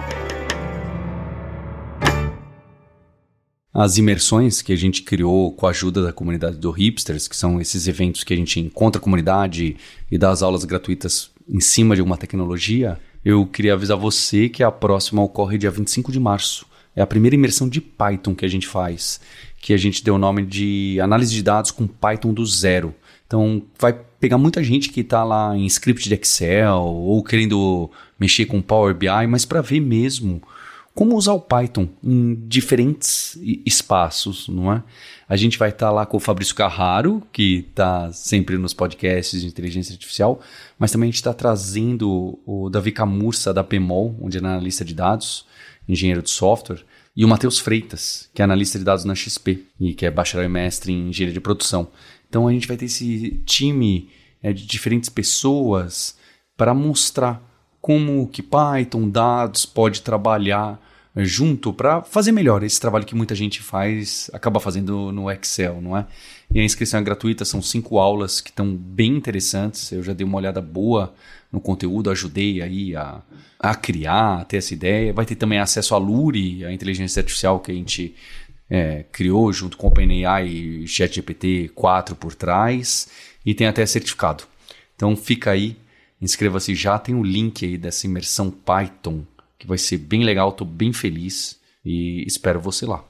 As imersões que a gente criou com a ajuda da comunidade do Hipsters, que são esses eventos que a gente encontra a comunidade e dá as aulas gratuitas em cima de uma tecnologia, eu queria avisar você que a próxima ocorre dia 25 de março. É a primeira imersão de Python que a gente faz, que a gente deu o nome de análise de dados com Python do zero. Então vai pegar muita gente que está lá em script de Excel ou querendo mexer com Power BI, mas para ver mesmo como usar o Python em diferentes espaços, não é? A gente vai estar lá com o Fabrício Carraro, que está sempre nos podcasts de inteligência artificial, mas também a gente está trazendo o Davi Camurça da PMOL, onde é analista de dados, engenheiro de software, e o Matheus Freitas, que é analista de dados na XP e que é bacharel e mestre em engenharia de produção. Então a gente vai ter esse time de diferentes pessoas para mostrar como que Python, dados, pode trabalhar junto para fazer melhor esse trabalho que muita gente acaba fazendo no Excel, não é? E a inscrição é gratuita, são 5 aulas que estão bem interessantes. Eu já dei uma olhada boa no conteúdo, ajudei aí a criar, a ter essa ideia. Vai ter também acesso à Luri, a inteligência artificial que a gente criou junto com o OpenAI e ChatGPT 4 por trás, e tem até certificado. Então fica aí, inscreva-se já, tem o link aí dessa imersão Python, que vai ser bem legal, estou bem feliz e espero você lá.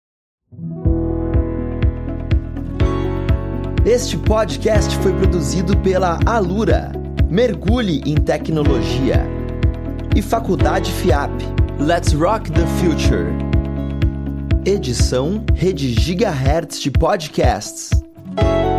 Este podcast foi produzido pela Alura, Mergulhe em Tecnologia, e Faculdade FIAP. Let's Rock the Future. Edição Rede Gigahertz de Podcasts.